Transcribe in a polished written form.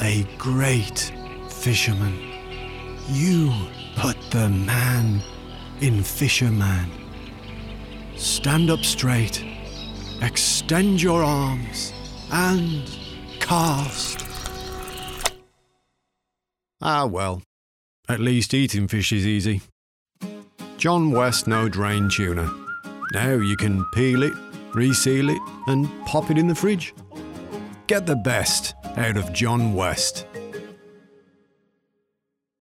a great fisherman. You put the man in fisherman. Stand up straight, extend your arms, and cast. Ah well, at least eating fish is easy. John West no drain tuna. Now you can peel it, reseal it, and pop it in the fridge. Get the best out of John West.